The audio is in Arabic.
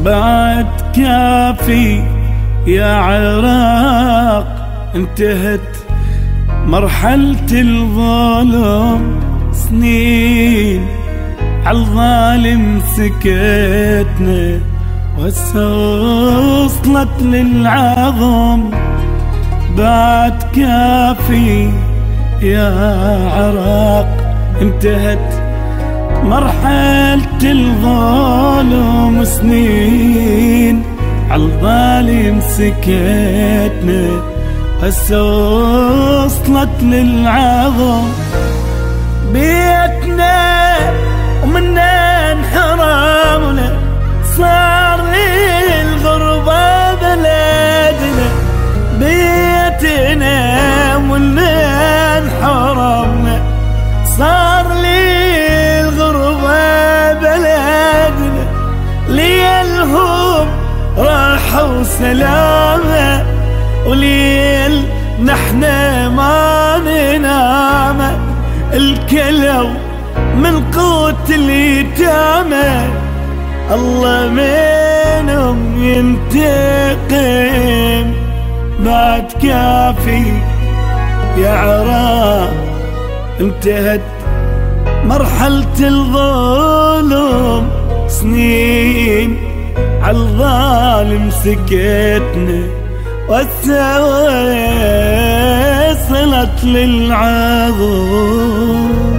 بعد كافي يا عراق، انتهت مرحلة الظلم، سنين عالظالم سكتنا وهسه وصلت للعظم. بعد كافي يا عراق، انتهت مرحلة الظلم، سنين عالظالم سكتنا هسه وصلت للعظم. بيتنا ومنا انحرمنا، صار الغربة بلادنا. بيتنا ومنا انحرمنا، صار الغربة بلادنا. ليلهم راحوا سلامة، وليل نحنا ما ننام. الكلو من قوت اليتامى، الله منهم ينتقم. بعد كافي يا عراق، انتهت مرحلة الظلم، سنين عالظالم سكتنا وهسه وصلت للعظم.